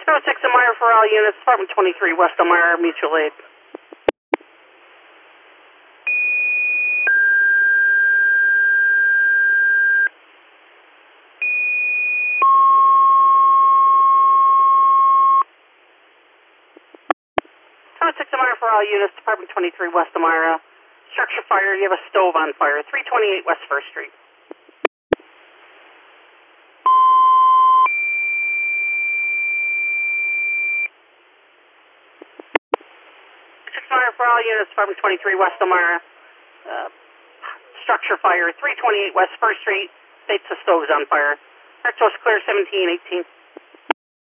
06 Elmira for all units, Department 23, West Elmira, mutual aid. 06 Elmira for all units, Department 23, West Elmira. Structure fire, you have a stove on fire, 328 West 1st Street. 06 Elmira for all units, Department 23, West Elmira. Structure fire, 328 West 1st Street. States the stove's on fire. Rectos clear, 1718.